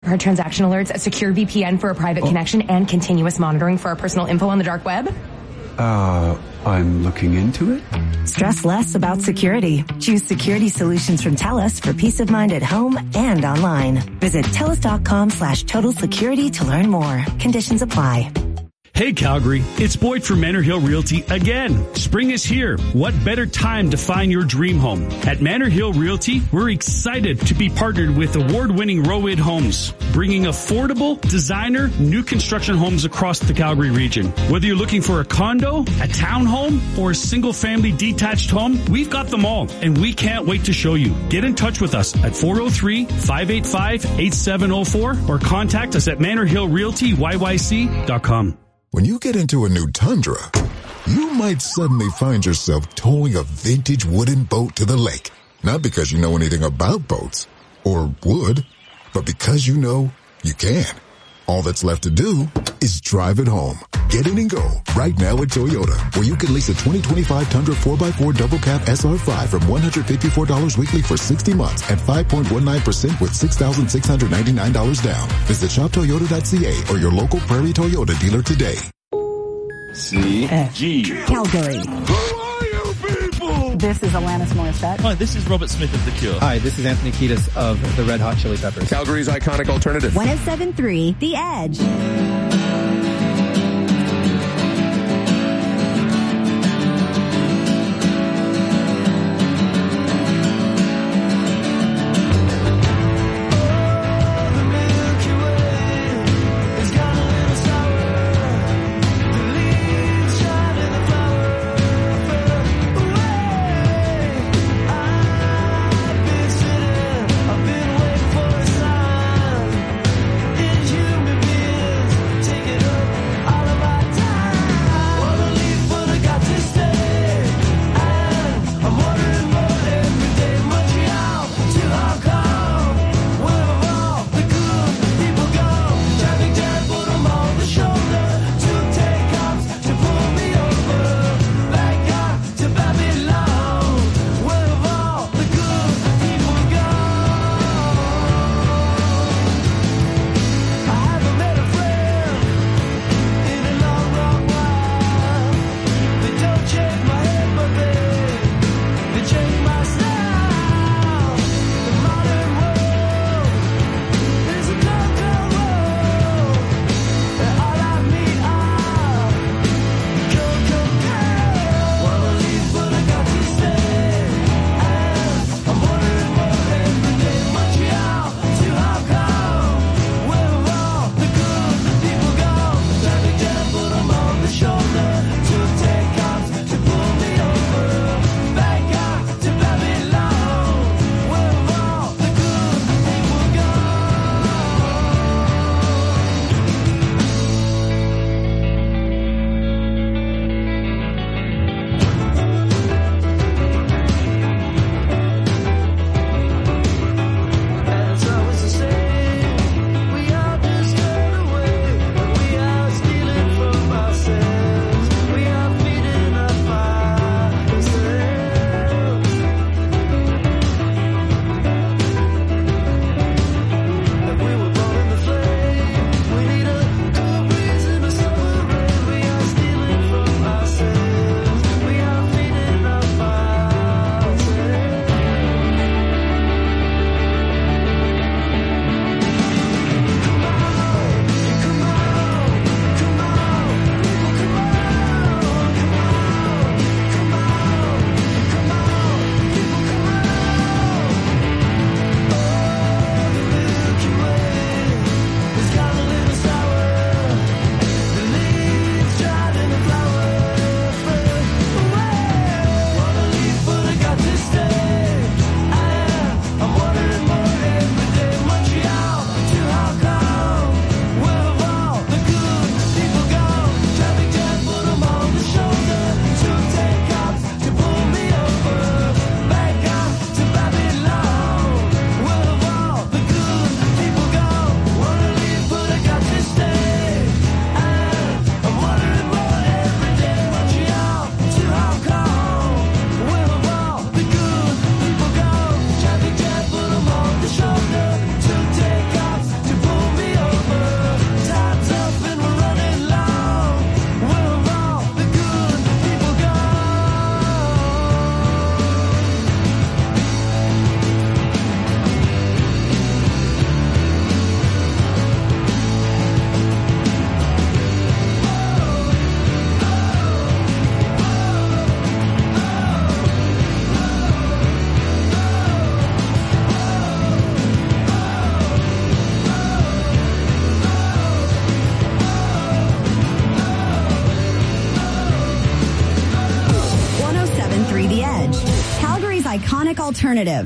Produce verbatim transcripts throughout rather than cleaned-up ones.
card transaction alerts, a secure V P N for a private oh. connection, and continuous monitoring for our personal info on the dark web? Uh, I'm looking into it. Stress less about security. Choose security solutions from TELUS for peace of mind at home and online. Visit TELUS.com slash total security to learn more. Conditions apply. Hey Calgary, it's Boyd from Manor Hill Realty again. Spring is here. What better time to find your dream home? At Manor Hill Realty, we're excited to be partnered with award-winning Rowid Homes, bringing affordable, designer, new construction homes across the Calgary region. Whether you're looking for a condo, a townhome, or a single-family detached home, we've got them all, and we can't wait to show you. Get in touch with us at four oh three, five eight five, eight seven oh four or contact us at manor hill realty y y c dot com. When you get into a new Tundra, you might suddenly find yourself towing a vintage wooden boat to the lake. Not because you know anything about boats, or would, but because you know you can. All that's left to do is drive it home. Get in and go right now at Toyota, where you can lease a twenty twenty-five Tundra four by four Double Cab S R five from one hundred fifty-four dollars weekly for sixty months at five point one nine percent with six thousand six hundred ninety-nine dollars down. Visit shop toyota dot c a or your local Prairie Toyota dealer today. C G Calgary. Who are you people? This is Alanis Morissette. Hi, this is Robert Smith of The Cure. Hi, this is Anthony Kiedis of the Red Hot Chili Peppers. Calgary's iconic alternative. one oh seven point three The Edge. iconic alternative.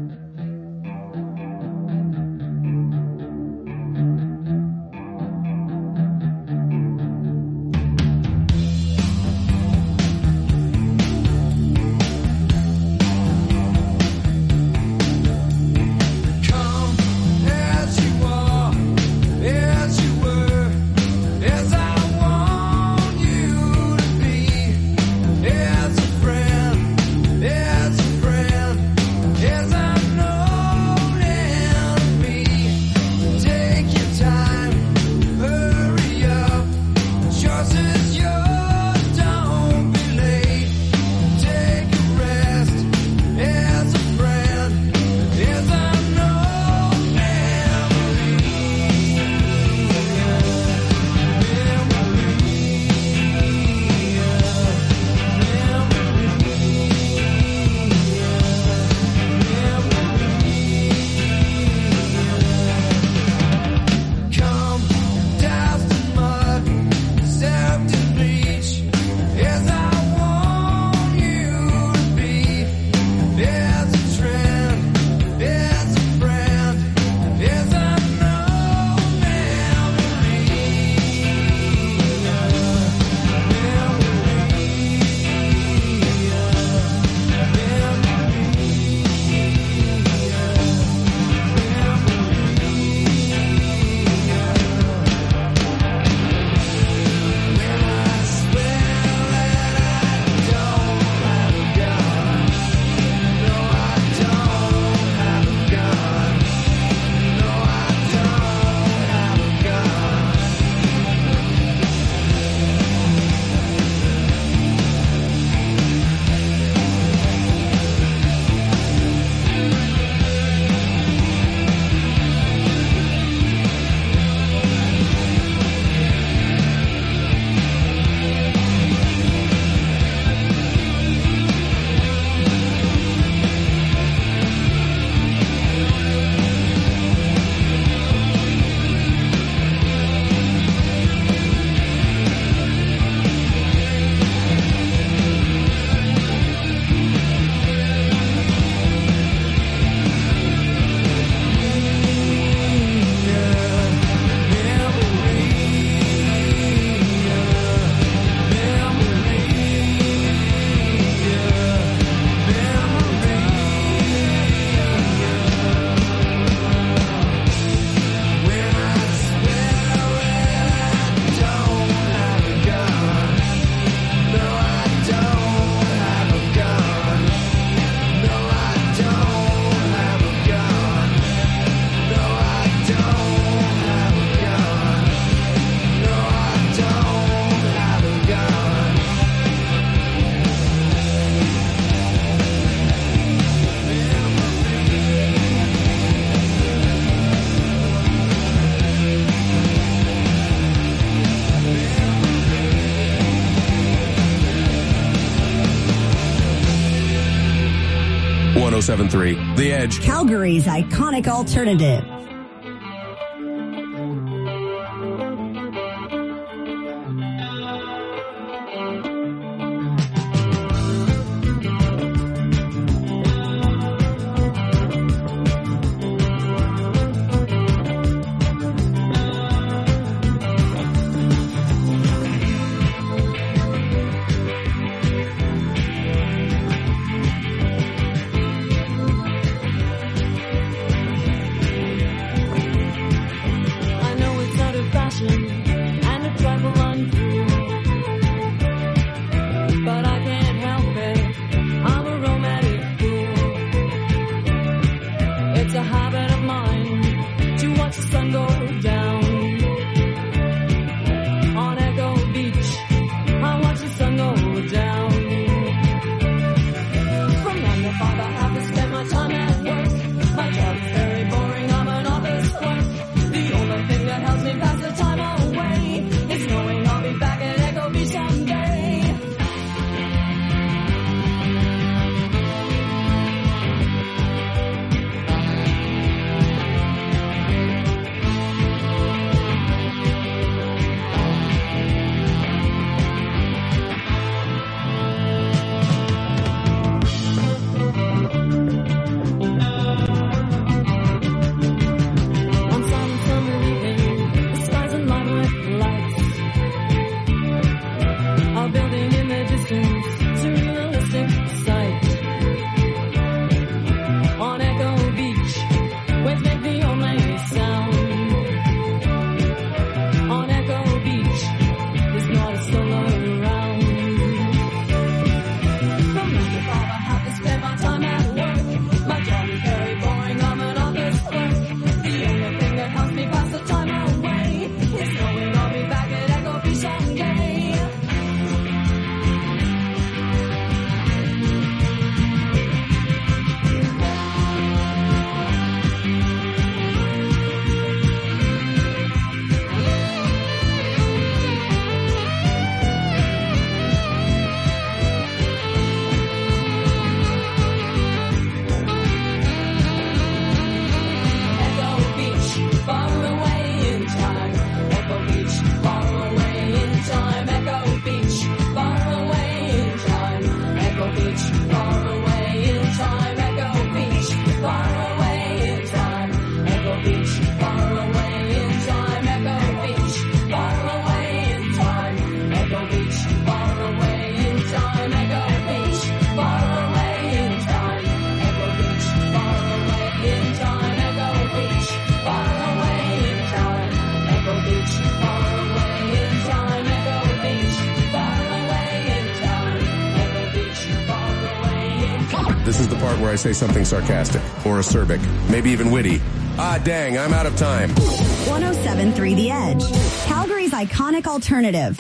one oh seven point three The Edge. Calgary's iconic alternative. part where I say something sarcastic or acerbic, maybe even witty. Ah, dang, I'm out of time. one oh seven point three The Edge, Calgary's iconic alternative.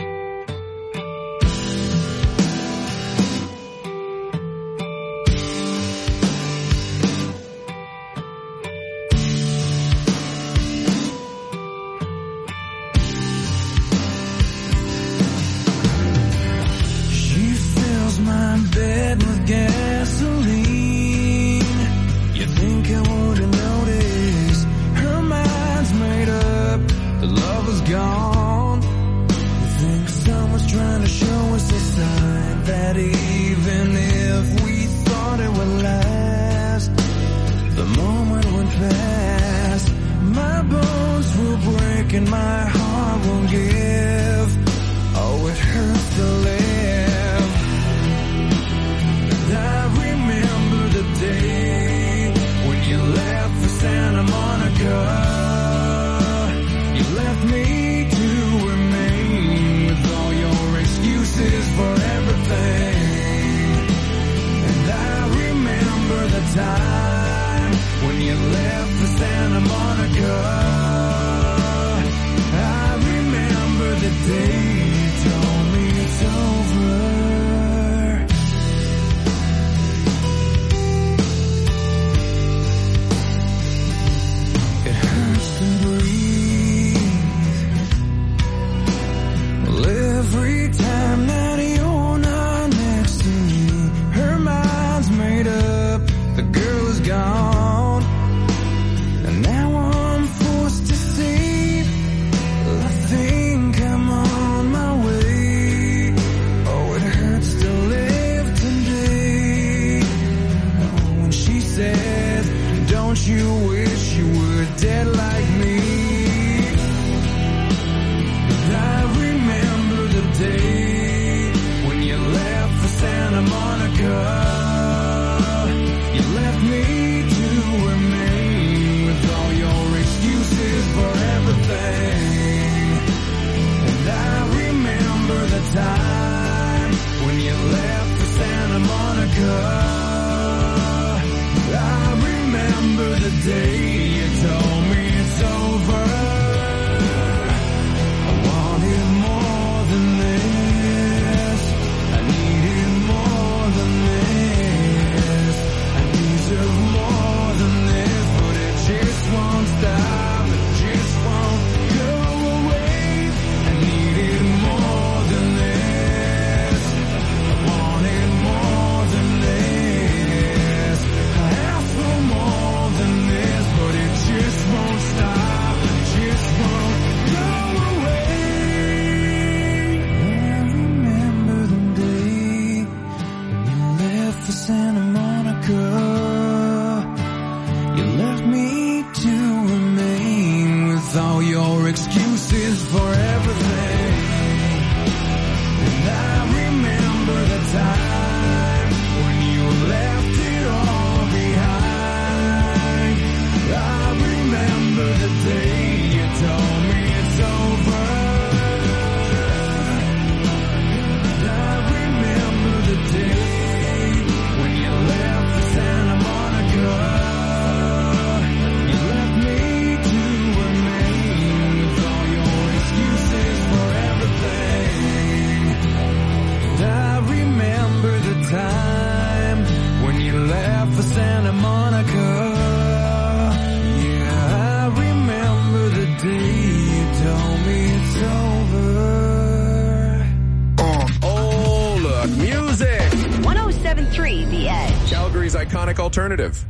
Iconic alternative.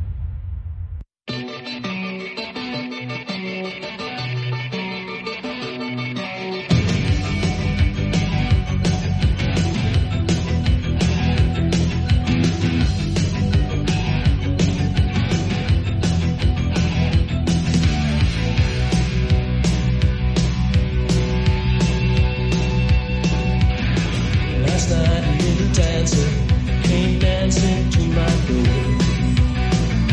Last night a little dancer came dancing to my door.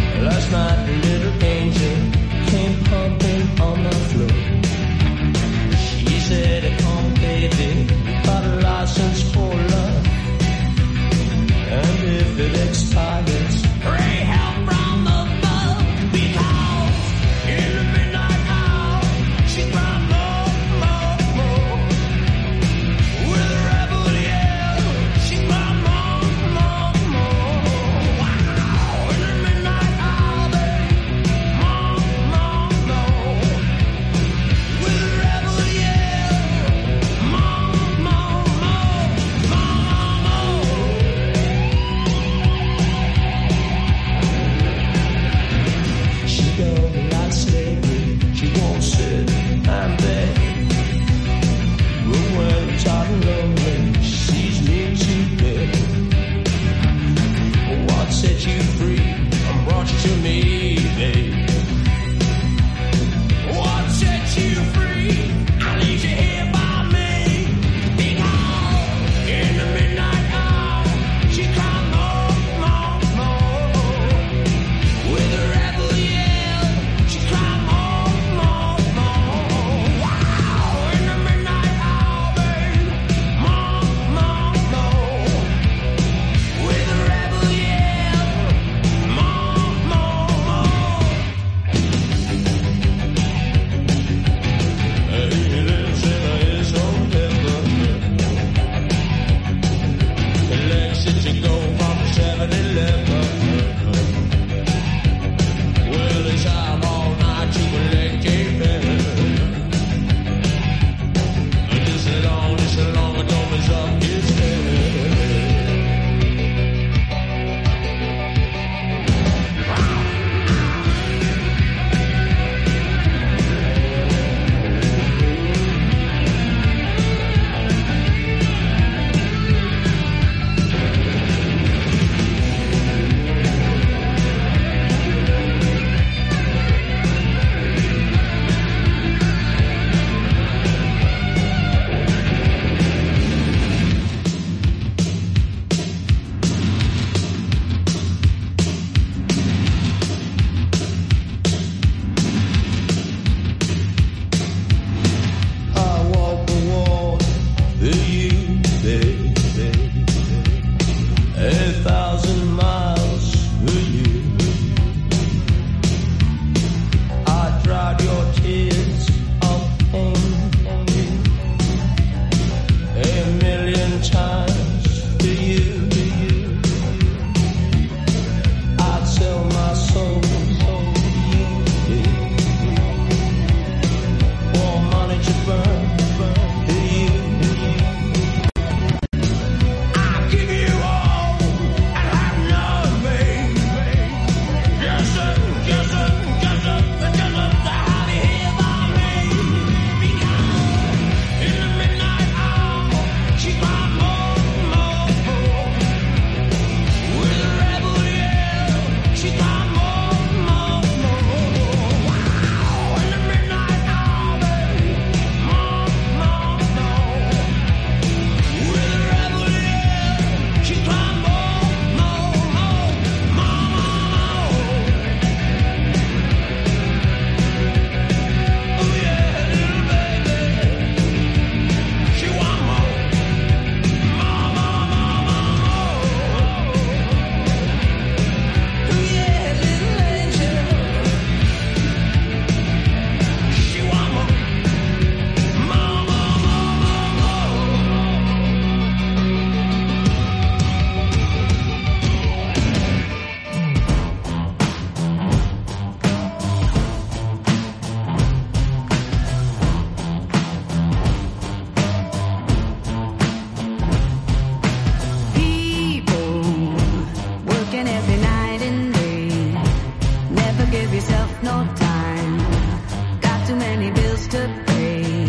anticipate.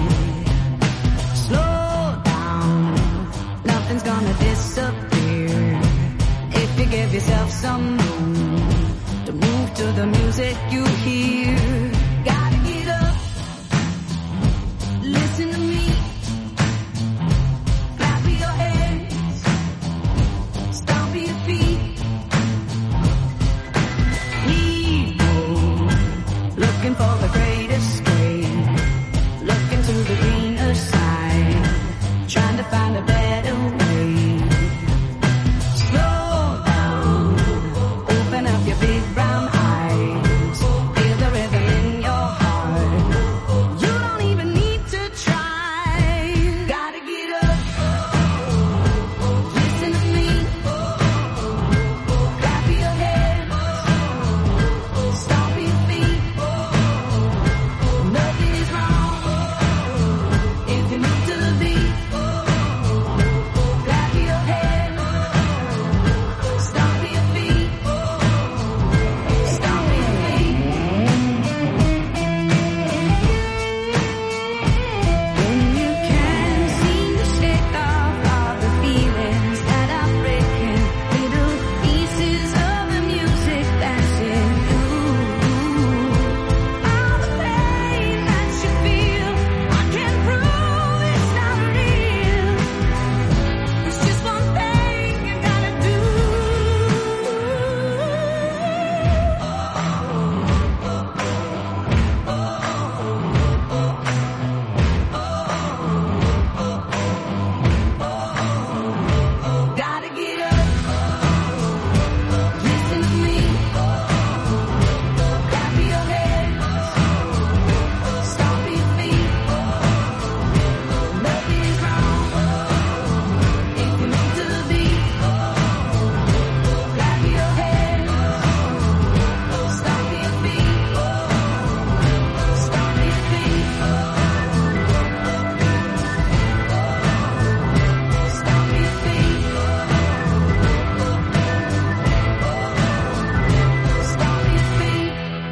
Slow down, nothing's gonna disappear. If you give yourself some room to move to the music you hear. Gotta get up, listen to me. Clap your hands, stomp your feet. People looking for the great escape, looking to the greener side, trying to find a better way. Slow down, open up your big brown eyes, feel the rhythm in your heart. You don't even need to try. Gotta get up, listen to me. Clap your hands, stomp your feet. Nothing is wrong if you move to the beat. Clap your hands, stomp your feet. Stomp your feet. When you can't seem to shake off all the feelings that are breaking, little pieces of the music that's in you. All the pain that you feel, I can prove it's not real. It's just one thing you gotta do. Gotta get up, listen to me. Clap your hands, stomp your feet. Nothing is wrong if you move to the beat. Clap your hands, stomp your feet. Stomp your feet. Stomp your feet. Stomp your feet.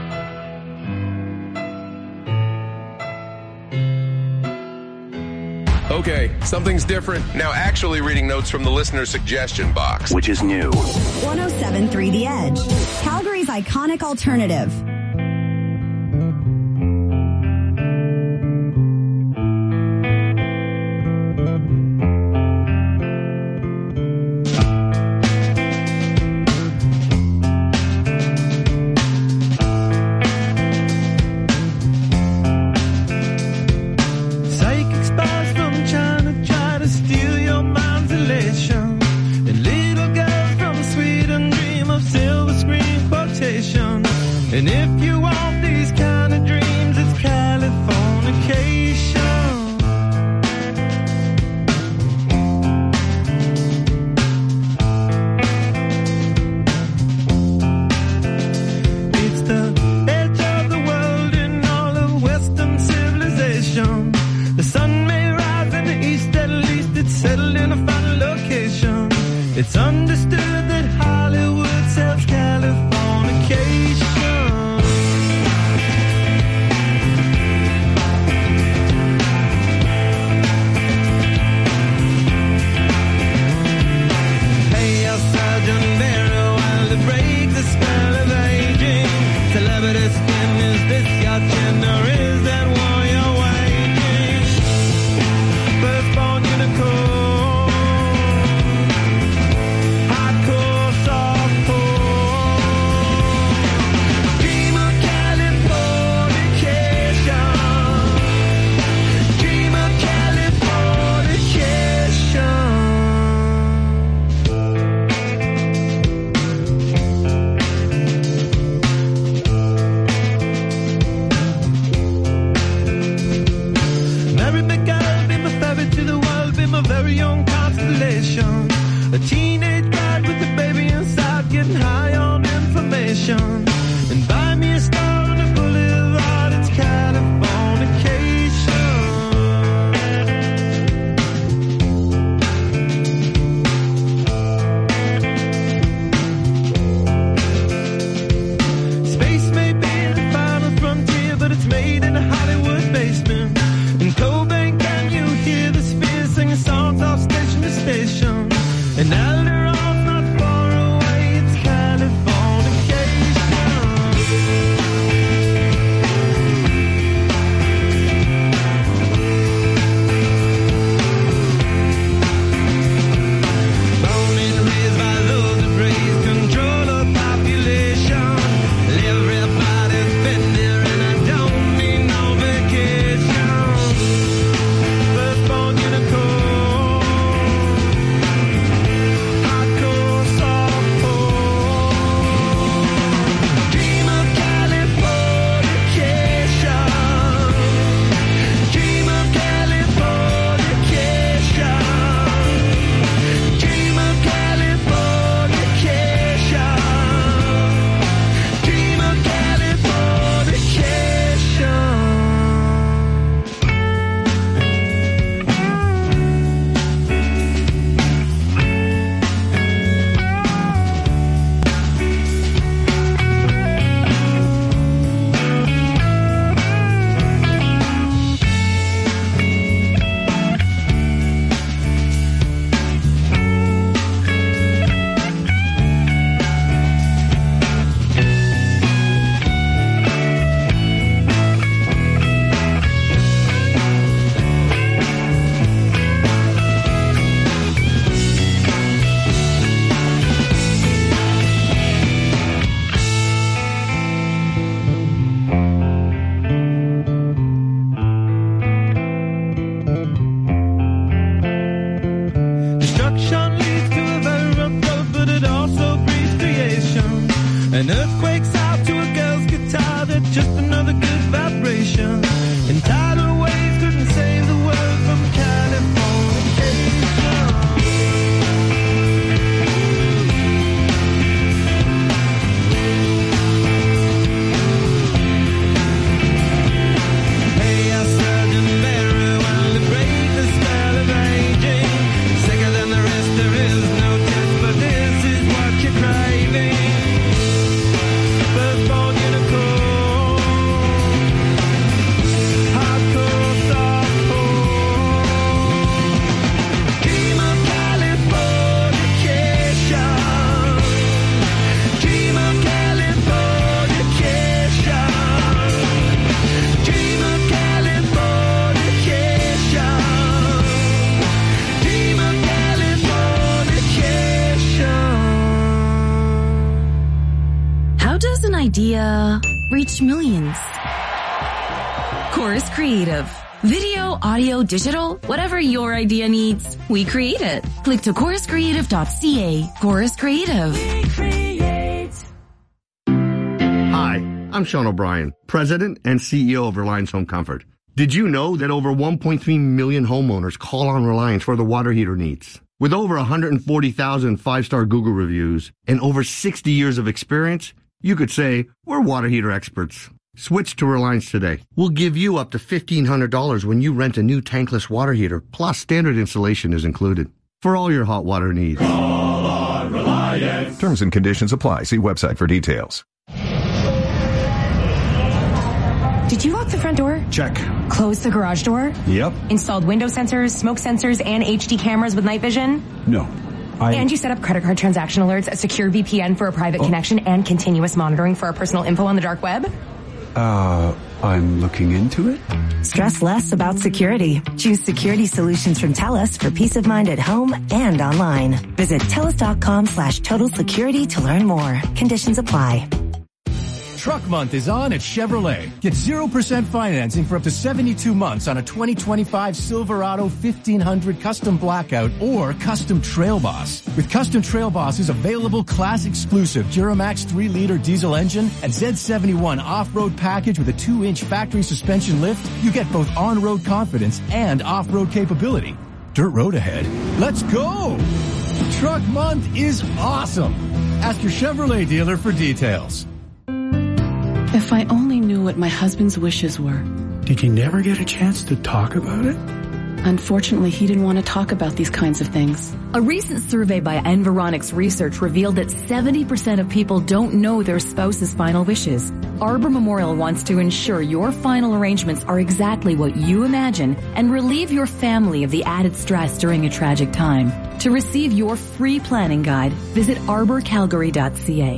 Okay, something's different. Now actually reading notes from the listener suggestion box. Which is new. one oh seven point three The Edge, Calgary's iconic alternative. Psychic spies from China try to steal your mind's elation. And little girls from Sweden dream of silver screen quotation. And if you want these kind of dreams, it's Californication. It's the edge of the world in all of Western civilization. The sun may rise in the east, at least it's settled in a final location. It's understood that Hollywood sells Californication. Hey, our Sergeant Barrow, while to break the spell of aging. Celebrity skin, is this your chin or is that war you're waging? Firstborn unicorn, hardcore, softcore. Dream of Californication. Dream of Californication. Mary McGill, be my ferry to the world, be my very own constellation. A teenage bride with a baby inside, getting high on information. And buy me a star on a boulevard, it's Californication. Space may be the final frontier, but it's made in a Hollywood basement. idea reach millions? Chorus Creative. Video, audio, digital, whatever your idea needs, we create it. Click to chorus creative dot c a. Chorus Creative. We create. Hi, I'm Sean O'Brien, President and C E O of Reliance Home Comfort. Did you know that over one point three million homeowners call on Reliance for their water heater needs? With over one hundred forty thousand five-star Google reviews and over sixty years of experience, you could say we're water heater experts. Switch to Reliance today. We'll give you up to fifteen hundred dollars when you rent a new tankless water heater, plus standard installation is included. For all your hot water needs. Call on Reliance. Terms and conditions apply. See website for details. Did you lock the front door? Check. Close the garage door? Yep. Installed window sensors, smoke sensors, and H D cameras with night vision? No. I... And you set up credit card transaction alerts, a secure V P N for a private oh. connection, and continuous monitoring for our personal info on the dark web? Uh, I'm looking into it. Stress less about security. Choose security solutions from TELUS for peace of mind at home and online. Visit TELUS.com slash total security to learn more. Conditions apply. Truck Month is on at Chevrolet. Get zero percent financing for up to seventy-two months on a twenty twenty-five Silverado fifteen hundred Custom Blackout or Custom Trail Boss. With Custom Trail Boss's available class-exclusive Duramax three liter diesel engine and Z seventy-one off-road package with a two inch factory suspension lift, you get both on-road confidence and off-road capability. Dirt road ahead. Let's go! Truck Month is awesome! Ask your Chevrolet dealer for details. If I only knew what my husband's wishes were. Did you never get a chance to talk about it? Unfortunately, he didn't want to talk about these kinds of things. A recent survey by Environics Research revealed that seventy percent of people don't know their spouse's final wishes. Arbor Memorial wants to ensure your final arrangements are exactly what you imagine and relieve your family of the added stress during a tragic time. To receive your free planning guide, visit arbor calgary dot c a.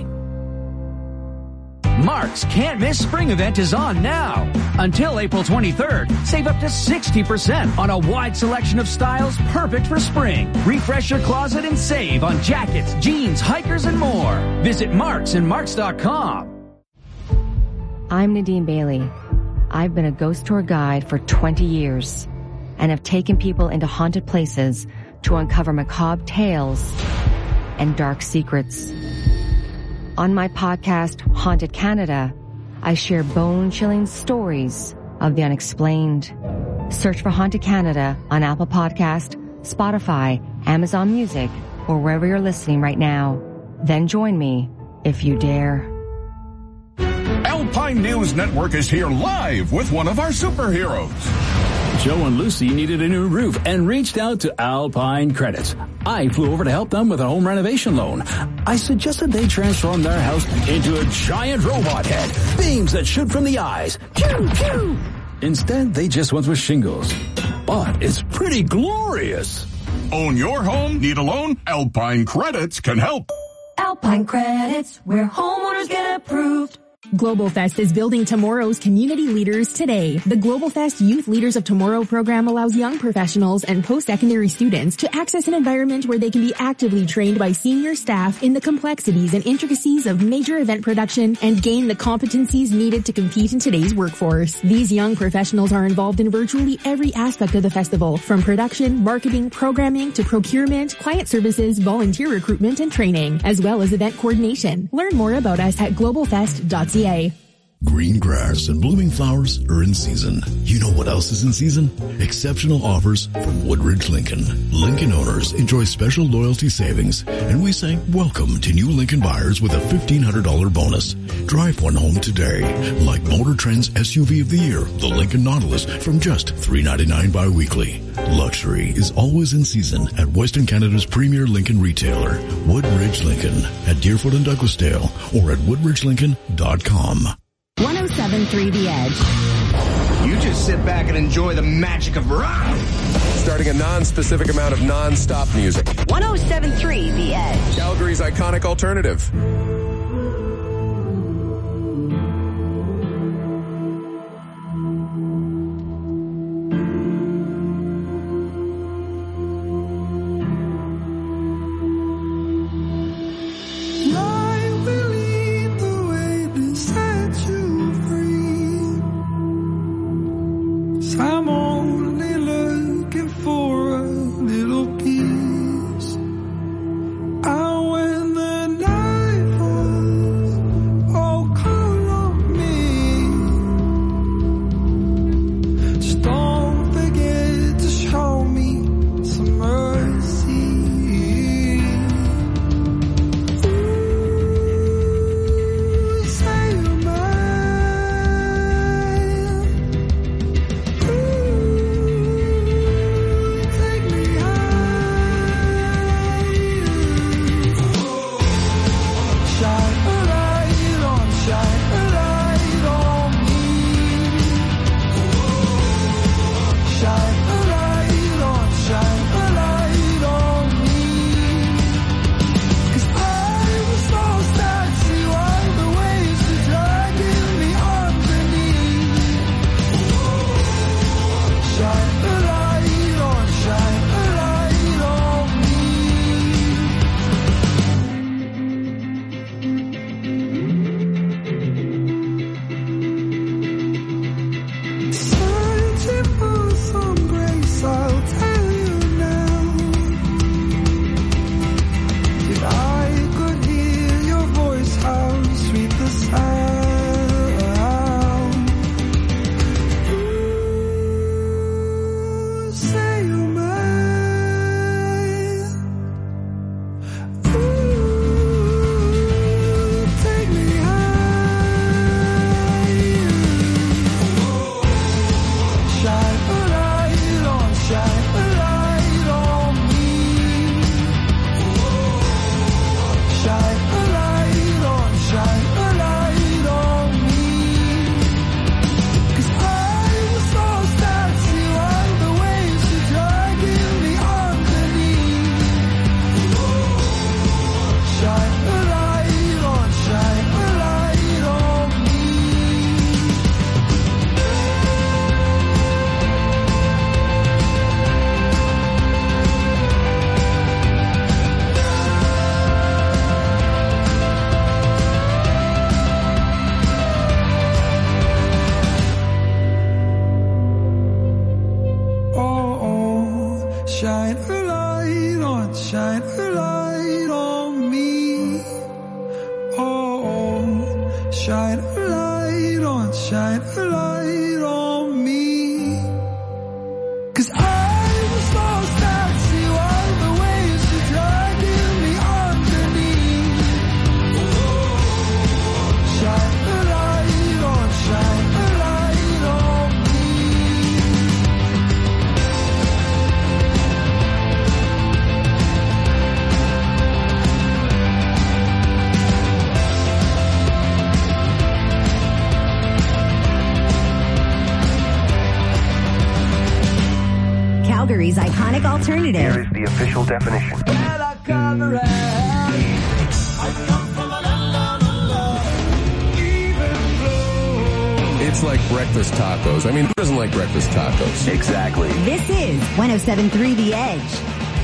Mark's Can't Miss Spring event is on now. Until April twenty-third, save up to sixty percent on a wide selection of styles perfect for spring. Refresh your closet and save on jackets, jeans, hikers, and more. Visit Marks and Marks dot com. I'm Nadine Bailey. I've been a ghost tour guide for twenty years and have taken people into haunted places to uncover macabre tales and dark secrets. On my podcast, Haunted Canada, I share bone-chilling stories of the unexplained. Search for Haunted Canada on Apple Podcast, Spotify, Amazon Music, or wherever you're listening right now. Then join me if you dare. Alpine News Network is here live with one of our superheroes. Joe and Lucy needed a new roof and reached out to Alpine Credits. I flew over to help them with a home renovation loan. I suggested they transform their house into a giant robot head, beams that shoot from the eyes. Pew, pew. Instead, they just went with shingles. But it's pretty glorious. Own your home? Need a loan? Alpine Credits can help. Alpine Credits, where homeowners get approved. Global Fest is building tomorrow's community leaders today. The Global Fest Youth Leaders of Tomorrow program allows young professionals and post-secondary students to access an environment where they can be actively trained by senior staff in the complexities and intricacies of major event production and gain the competencies needed to compete in today's workforce. These young professionals are involved in virtually every aspect of the festival, from production, marketing, programming, to procurement, client services, volunteer recruitment, and training, as well as event coordination. Learn more about us at global fest dot c a. Green grass and blooming flowers are in season. You know what else is in season? Exceptional offers from Woodridge Lincoln. Lincoln owners enjoy special loyalty savings, and we say welcome to new Lincoln buyers with a fifteen hundred dollars bonus. Drive one home today, like Motor Trend's S U V of the year, the Lincoln Nautilus, from just three dollars and ninety-nine cents bi-weekly. Luxury is always in season at Western Canada's premier Lincoln retailer, Woodridge Lincoln, at Deerfoot and Douglasdale, or at woodridge lincoln dot com. one oh seven point three The Edge. You just sit back and enjoy the magic of rock. Starting a non-specific amount of non-stop music. one oh seven point three The Edge. Calgary's iconic alternative. I believe the way beside shine a light on, shine a light on me. Oh, shine a light on, shine a light on me. 'Cause I was lost at sea while the waves were dragging me underneath. Oh, shine a light on, shine a light on me. Calgary's iconic alternative. Here is the official definition. It's like breakfast tacos. I mean, who doesn't like breakfast tacos? Exactly. This is one oh seven point three The Edge.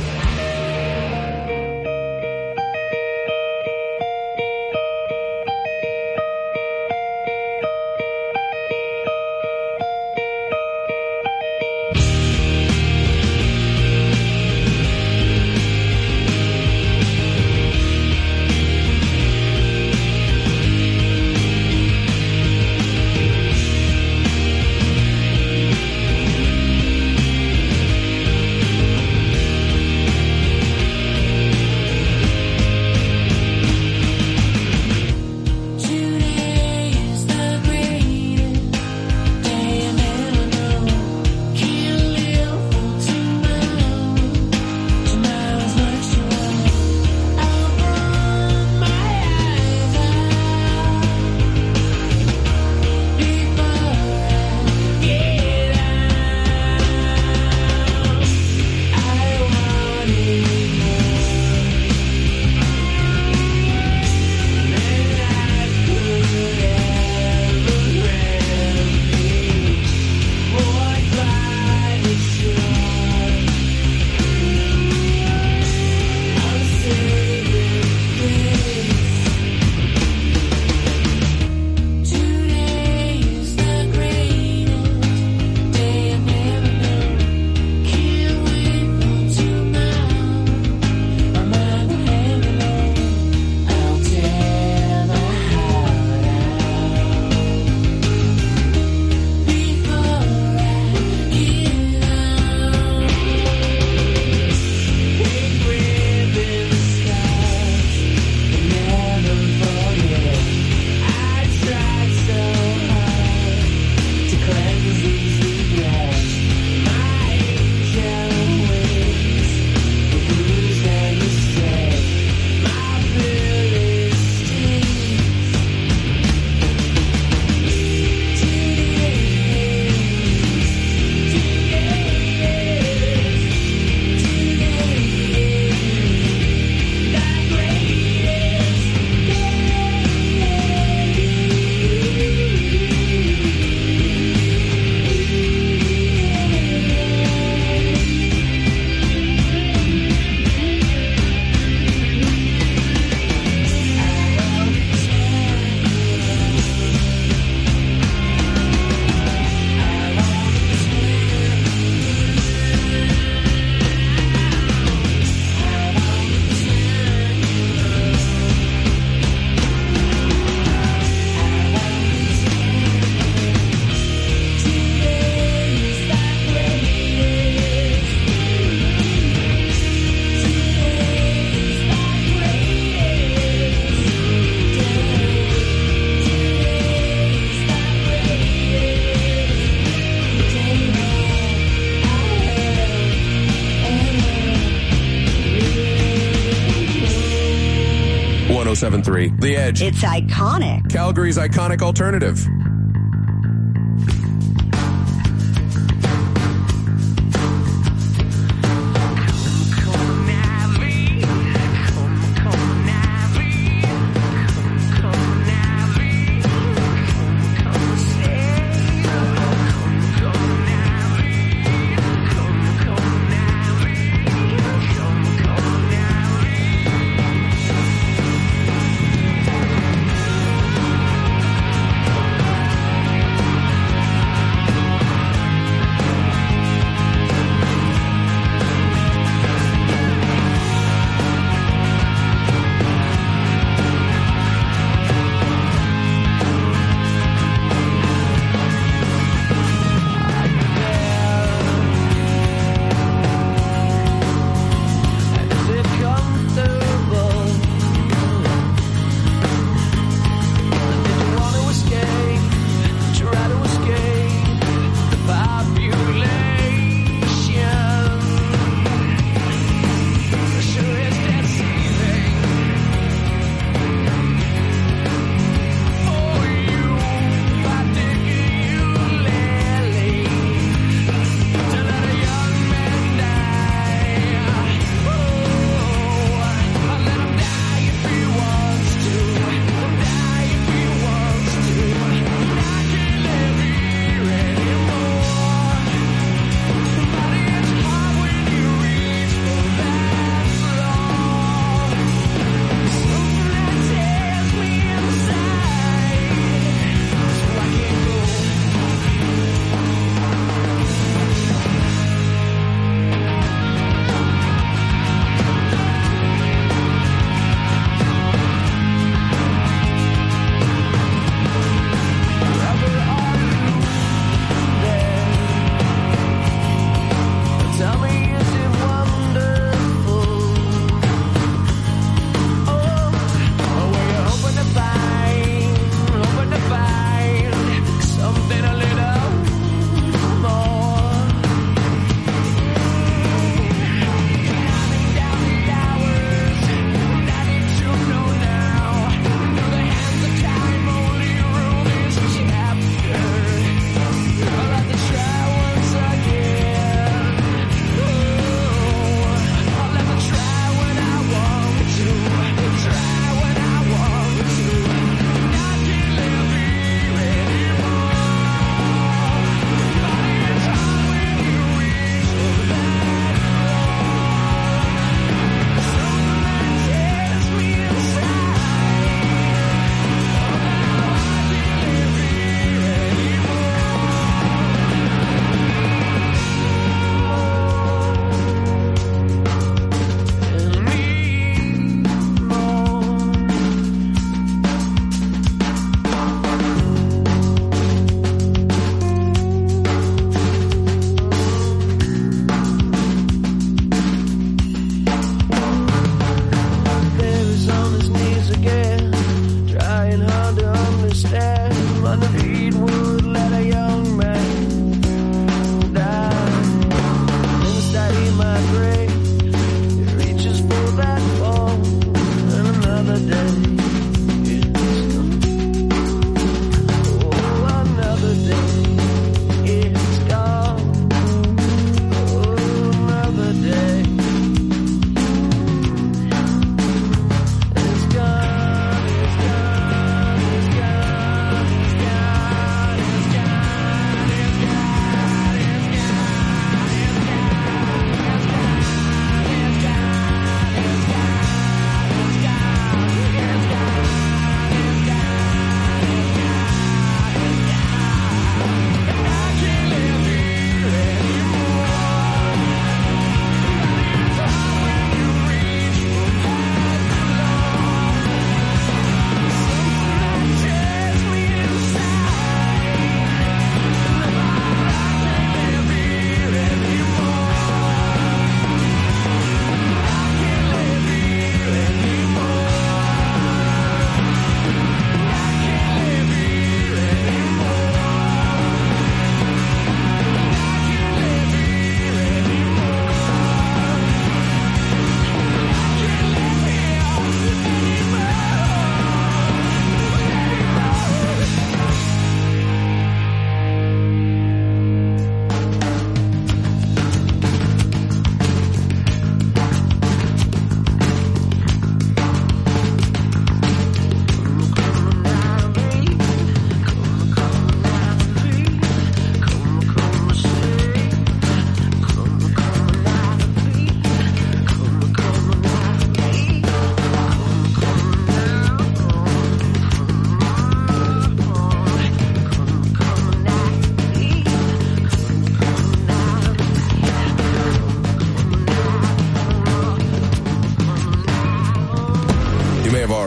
one oh seven point three The Edge. It's iconic. Calgary's iconic alternative.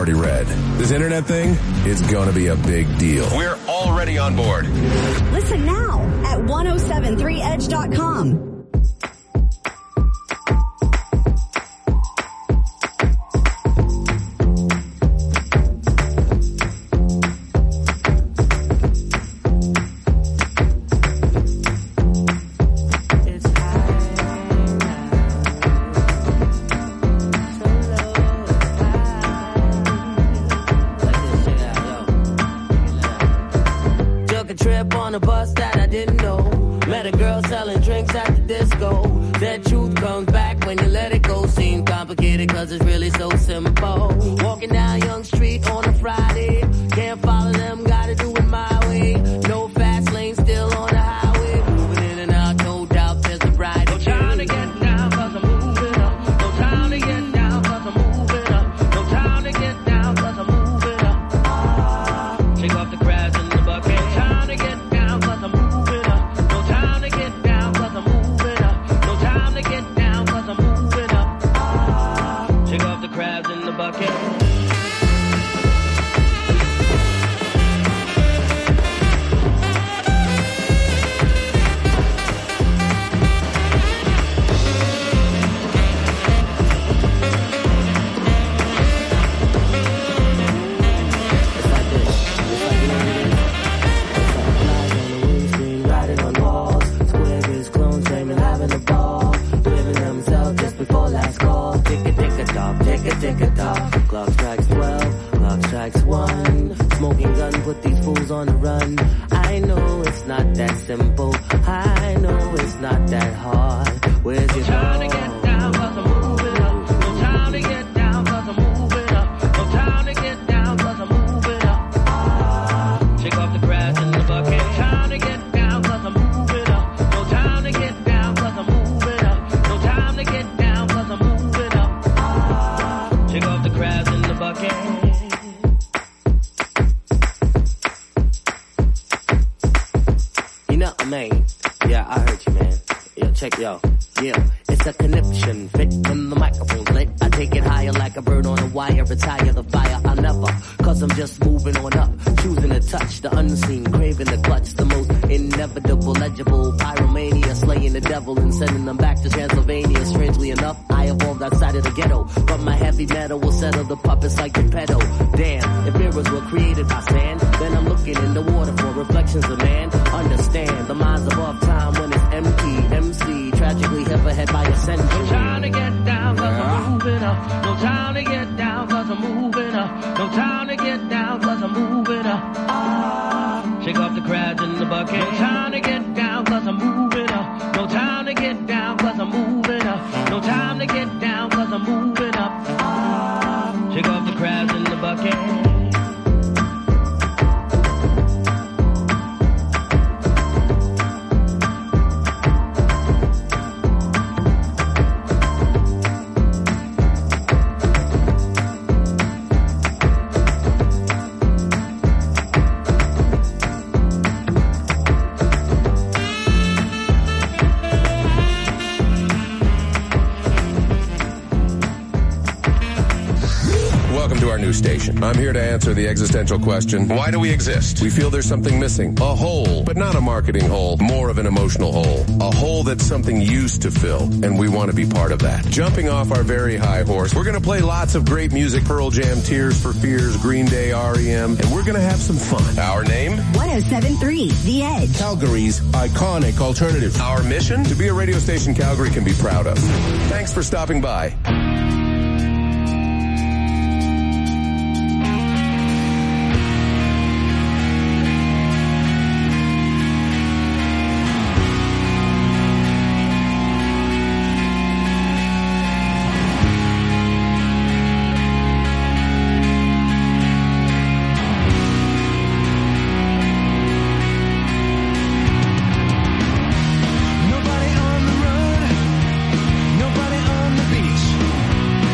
already read. This internet thing is gonna be a big deal. We're already on board. Listen now at ten seventy-three edge dot com. Trip on a bus that I didn't know. Met a girl selling drinks at the disco. That truth comes back when you let it go. Seems complicated cause it's really so simple. Walking down Young Street on a Friday. Can't follow them, gotta do it my way. No fast lane, still on the highway. Moving in and out, no doubt there's a brighter day. No time to get down cause I'm moving up. No time to get down cause I'm moving up. No time to get down cause I'm moving up. Ah, shake off the crabs in the bucket. No time to get down cause I'm moving up. No time to get down cause I'm moving up. No time to get down cause I'm moving up. Ah, shake off the crabs in the bucket. Tick a tock, clock strikes twelve, clock strikes one. Smoking gun, put these fools on the run. I know it's not that simple. I know it's not that hard. Where's your time to get down cause I'm moving up. No time to get down cause I'm moving up. No time to get down cause I'm moving up. Ah, shake off the crabs in the bucket. No time to get down cause I'm moving up. No time to get down cause I'm moving up. No time to get down cause I'm moving up. Shake off the crabs in the bucket. You know what I mean? Yeah, I heard you, man. Yo, check yo. Yeah, it's a conniption. Fit when the microphone's lit. I take it higher like a bird on a wire. Retire the fire. I'll never. Cause I'm just moving on up. Choosing to touch the unseen. Craving the clutch. The most inevitable, legible. Pyromania. Slaying the devil and sending them back to Transylvania. Strangely enough, I evolved outside of the ghetto. But my heavy metal will settle the puppets like Geppetto. Damn, if mirrors were created by sand, then I'm looking in the water for reflections of man. Understand, the mind's above time when it's empty. M C, tragically hit ahead by a century. No time to get down cause I'm moving up. No time to get down cause I'm moving up. No time to get down cause I'm moving up. Ah, shake off the crabs in the bucket. No time to get down cause I'm moving up. No time to get down cause I'm moving up. No time to get down cause I'm moving up. Ah, shake off the crabs in the bucket. New station. I'm here to answer the existential question, why do we exist? We feel there's something missing. A hole, but not a marketing hole, more of an emotional hole. A hole that something used to fill, and we want to be part of that. Jumping off our very high horse, we're going to play lots of great music, Pearl Jam, Tears for Fears, Green Day, R E M, and we're going to have some fun. Our name? ten seventy-three The Edge. Calgary's iconic alternative. Our mission? To be a radio station Calgary can be proud of. Thanks for stopping by. Nobody on the run, nobody on the beach.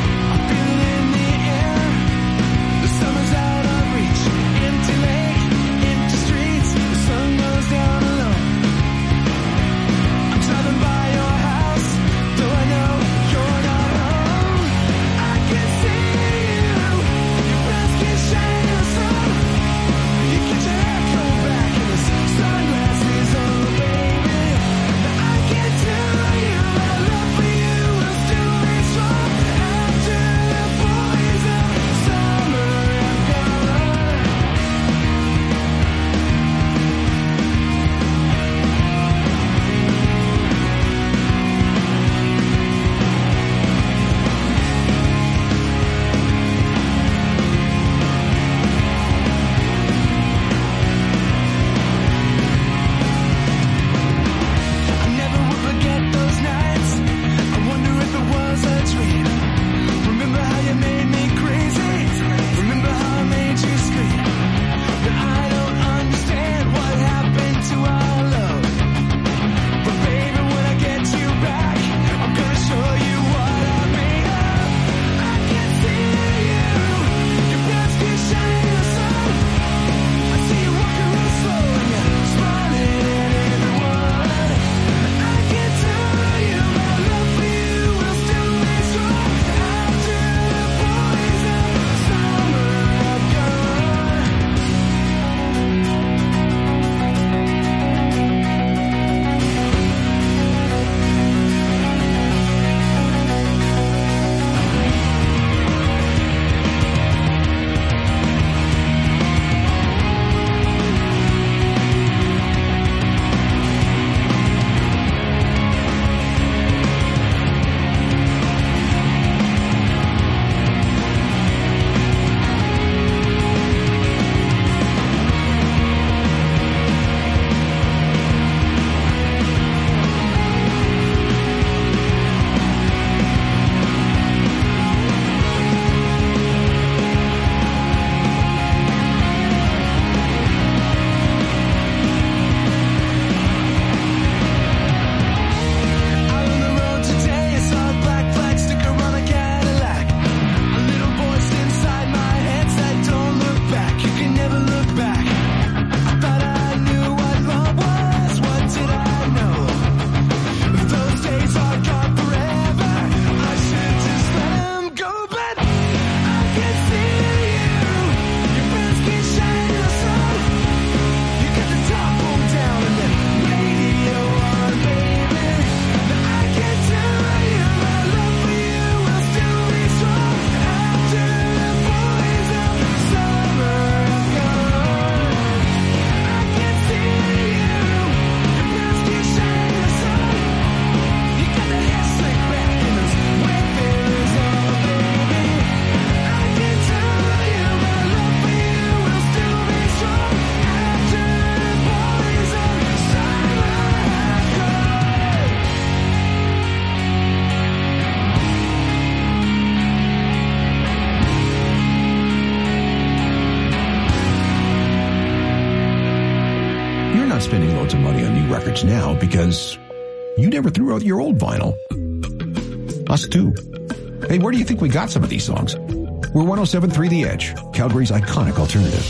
lots of money on new records now because you never threw out your old vinyl. Us too. Hey, where do you think we got some of these songs? We're one oh seven point three The Edge, Calgary's iconic alternative.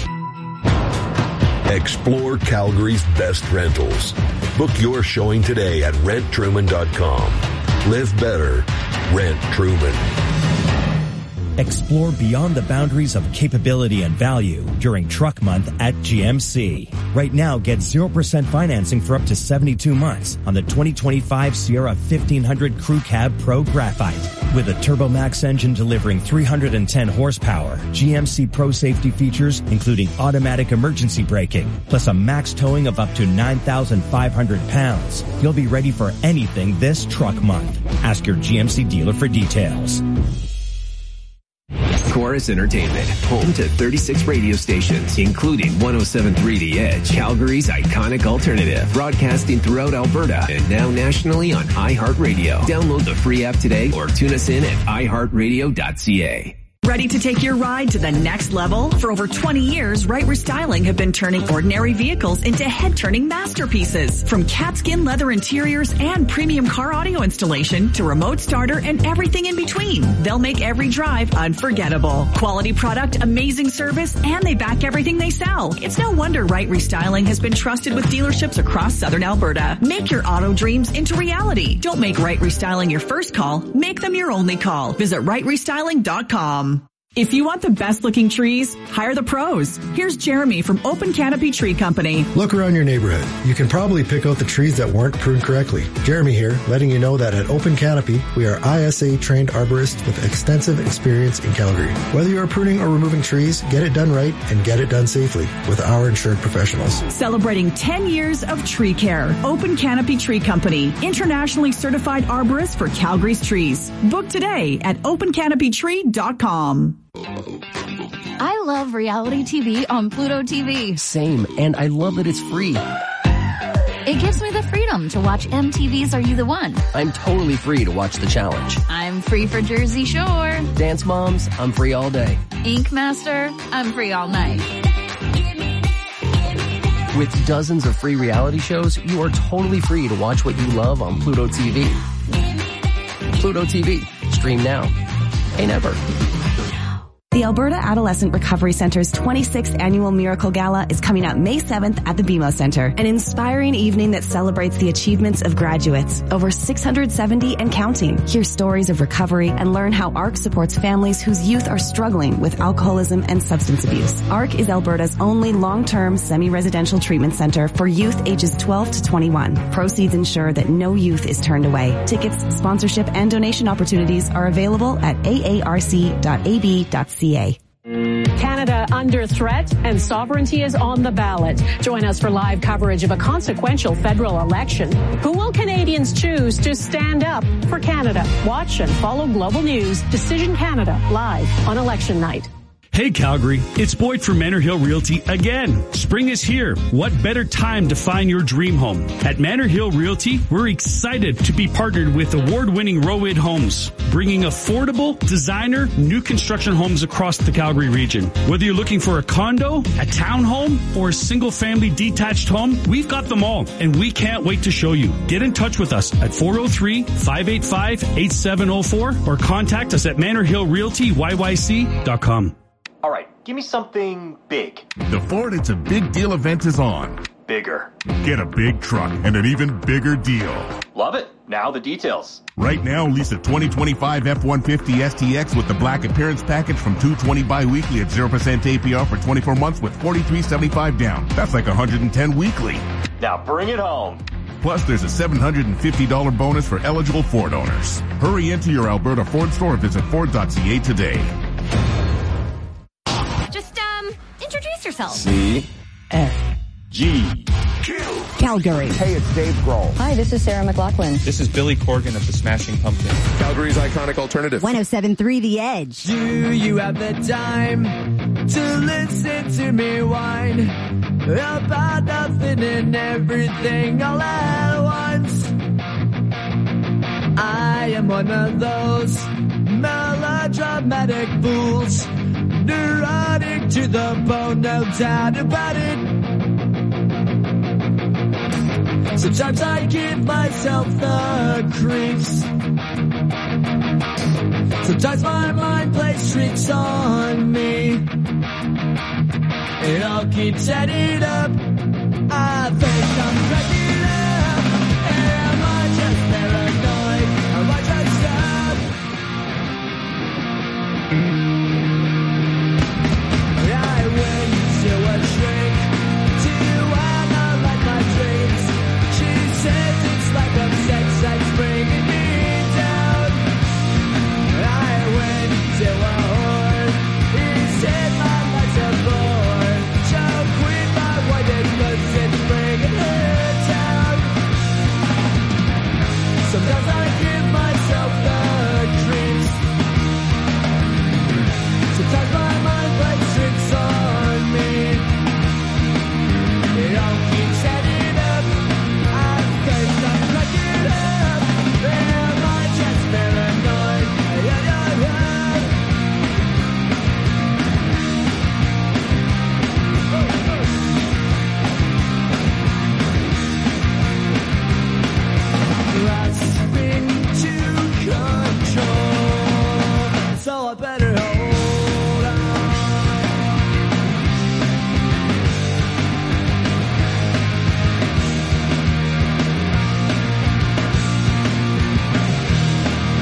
Explore Calgary's best rentals. Book your showing today at rent truman dot com. Live better. Rent Truman. Explore beyond the boundaries of capability and value during Truck Month at G M C. Right now, get zero percent financing for up to seventy-two months on the twenty twenty-five Sierra fifteen hundred Crew Cab Pro Graphite. With a TurboMax engine delivering three hundred ten horsepower, G M C Pro safety features including automatic emergency braking, plus a max towing of up to nine thousand five hundred pounds. You'll be ready for anything this Truck Month. Ask your G M C dealer for details. Chorus Entertainment, home to thirty-six radio stations, including one oh seven point three The Edge, Calgary's iconic alternative, broadcasting throughout Alberta and now nationally on iHeartRadio. Download the free app today or tune us in at i heart radio dot c a. Ready to take your ride to the next level? For over twenty years, Right Restyling have been turning ordinary vehicles into head-turning masterpieces. From catskin leather interiors and premium car audio installation to remote starter and everything in between, they'll make every drive unforgettable. Quality product, amazing service, and they back everything they sell. It's no wonder Right Restyling has been trusted with dealerships across southern Alberta. Make your auto dreams into reality. Don't make Right Restyling your first call. Make them your only call. Visit right restyling dot com. If you want the best looking trees, hire the pros. Here's Jeremy from Open Canopy Tree Company. Look around your neighborhood. You can probably pick out the trees that weren't pruned correctly. Jeremy here, letting you know that at Open Canopy, we are I S A trained arborists with extensive experience in Calgary. Whether you are pruning or removing trees, get it done right and get it done safely with our insured professionals. Celebrating ten years of tree care. Open Canopy Tree Company, internationally certified arborist for Calgary's trees. Book today at open canopy tree dot com. I love reality T V on Pluto T V. Same, and I love that it's free. It gives me the freedom to watch M T V's Are You the One? I'm totally free to watch The Challenge. I'm free for Jersey Shore. Dance Moms, I'm free all day. Ink Master, I'm free all night. With dozens of free reality shows, you are totally free to watch what you love on Pluto T V. Pluto T V. Stream now. Pay never. The Alberta Adolescent Recovery Center's twenty-sixth Annual Miracle Gala is coming up May seventh at the B M O Center, an inspiring evening that celebrates the achievements of graduates, over six hundred seventy and counting. Hear stories of recovery and learn how A R C supports families whose youth are struggling with alcoholism and substance abuse. A R C is Alberta's only long-term semi-residential treatment center for youth ages twelve to twenty-one. Proceeds ensure that no youth is turned away. Tickets, sponsorship, and donation opportunities are available at a a r c dot a b dot c a. Canada under threat and sovereignty is on the ballot. Join us for live coverage of a consequential federal election. Who will Canadians choose to stand up for Canada? Watch and follow Global News Decision Canada live on election night. Hey Calgary, it's Boyd from Manor Hill Realty again. Spring is here. What better time to find your dream home? At Manor Hill Realty, we're excited to be partnered with award-winning Rowid Homes, bringing affordable, designer, new construction homes across the Calgary region. Whether you're looking for a condo, a townhome, or a single-family detached home, we've got them all, and we can't wait to show you. Get in touch with us at four oh three, five eight five, eight seven oh four or contact us at manor hill realty y y c dot com. All right, give me something big. The Ford It's a Big Deal event is on. Bigger. Get a big truck and an even bigger deal. Love it. Now the details. Right now, lease a twenty twenty-five F one fifty S T X with the black appearance package from two hundred twenty bi-weekly at zero percent A P R for twenty-four months with forty-three seventy-five down. That's like one hundred ten weekly. Now bring it home. Plus, there's a seven hundred fifty dollars bonus for eligible Ford owners. Hurry into your Alberta Ford store or visit ford dot c a today. Introduce yourself. C F G Calgary. Hey, it's Dave Grohl. Hi, this is Sarah McLachlan. This is Billy Corgan of the Smashing Pumpkins. Calgary's iconic alternative. one oh seven point three The Edge. Do you have the time to listen to me whine about nothing and everything all at once? I am one of those melodramatic fools, neurotic to the bone, no doubt about it. Sometimes I give myself the creeps. Sometimes my mind plays tricks on me. It all keeps adding up. I think I'm cracking up. Am I just paranoid? Am I just up? I went to a shrink to analyze my dreams. She says it's like a sex that's bringing me down. I went to a whore. He said my life's a bore. Choke with my white cause it's bringing her down. Sometimes I give myself the creeps. Sometimes my mind plays tricks on me. It all keeps adding up. I think I'm cracking up. Am I just paranoid? Yeah, yeah, yeah. Grasping to control, so I better